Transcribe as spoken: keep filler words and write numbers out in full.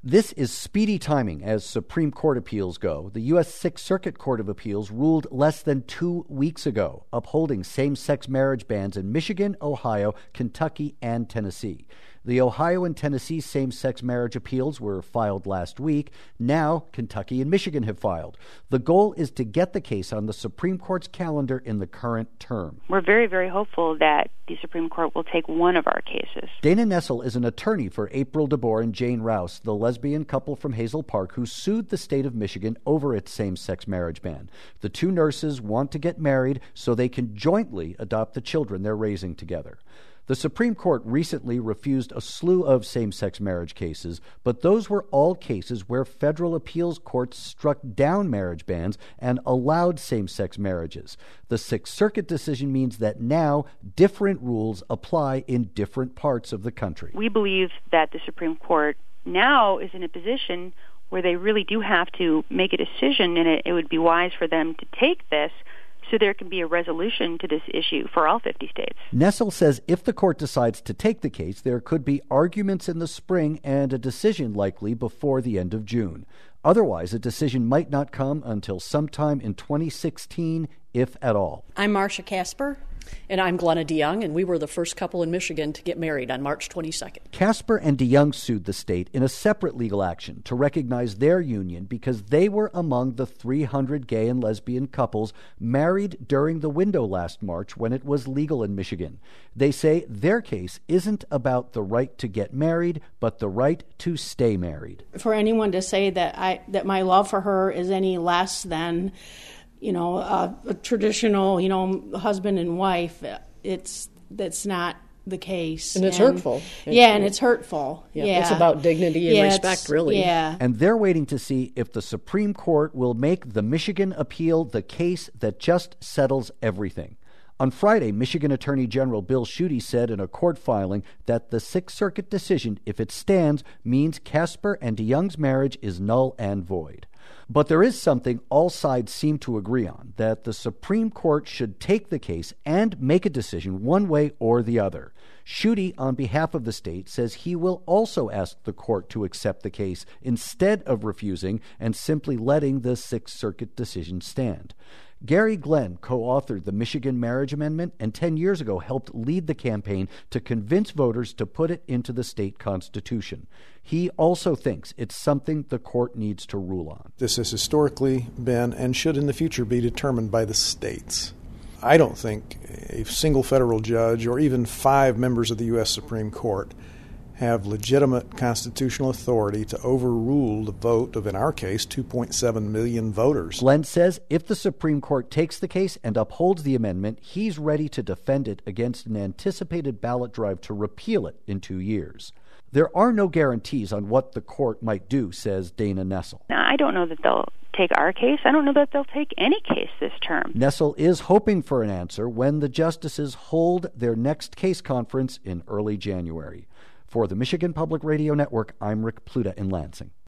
This is speedy timing as Supreme Court appeals go. The U S Sixth Circuit Court of Appeals ruled less than two weeks ago, upholding same-sex marriage bans in Michigan, Ohio, Kentucky, and Tennessee. The Ohio and Tennessee same-sex marriage appeals were filed last week. Now, Kentucky and Michigan have filed. The goal is to get the case on the Supreme Court's calendar in the current term. We're very, very hopeful that the Supreme Court will take one of our cases. Dana Nessel is an attorney for April DeBoer and Jane Rouse, the lesbian couple from Hazel Park who sued the state of Michigan over its same-sex marriage ban. The two nurses want to get married so they can jointly adopt the children they're raising together. The Supreme Court recently refused a slew of same-sex marriage cases, but those were all cases where federal appeals courts struck down marriage bans and allowed same-sex marriages. The Sixth Circuit decision means that now different rules apply in different parts of the country. We believe that the Supreme Court now is in a position where they really do have to make a decision, and it, it would be wise for them to take this so there can be a resolution to this issue for all fifty states. Nessel says if the court decides to take the case, there could be arguments in the spring and a decision likely before the end of June. Otherwise, a decision might not come until sometime in twenty sixteen, if at all. I'm Marcia Casper. And I'm Glenna DeYoung, and we were the first couple in Michigan to get married on March twenty-second. Casper and DeYoung sued the state in a separate legal action to recognize their union because they were among the three hundred gay and lesbian couples married during the window last March when it was legal in Michigan. They say their case isn't about the right to get married, but the right to stay married. For anyone to say that I that my love for her is any less than you know, uh, a traditional, you know, husband and wife, it's that's not the case. And it's and, hurtful. Yeah, and it's hurtful. Yeah, yeah. It's about dignity and yeah, respect, really. Yeah. And they're waiting to see if the Supreme Court will make the Michigan appeal the case that just settles everything. On Friday, Michigan Attorney General Bill Schuette said in a court filing that the Sixth Circuit decision, if it stands, means Casper and DeYoung's marriage is null and void. But there is something all sides seem to agree on, that the Supreme Court should take the case and make a decision one way or the other. Schuette, on behalf of the state, says he will also ask the court to accept the case instead of refusing and simply letting the Sixth Circuit decision stand. Gary Glenn co-authored the Michigan Marriage Amendment and ten years ago helped lead the campaign to convince voters to put it into the state constitution. He also thinks it's something the court needs to rule on. This has historically been and should in the future be determined by the states. I don't think a single federal judge or even five members of the U S Supreme Court have legitimate constitutional authority to overrule the vote of, in our case, two point seven million voters. Glenn says if the Supreme Court takes the case and upholds the amendment, he's ready to defend it against an anticipated ballot drive to repeal it in two years. There are no guarantees on what the court might do, says Dana Nessel. Now, I don't know that they'll take our case. I don't know that they'll take any case this term. Nessel is hoping for an answer when the justices hold their next case conference in early January. For the Michigan Public Radio Network, I'm Rick Pluta in Lansing.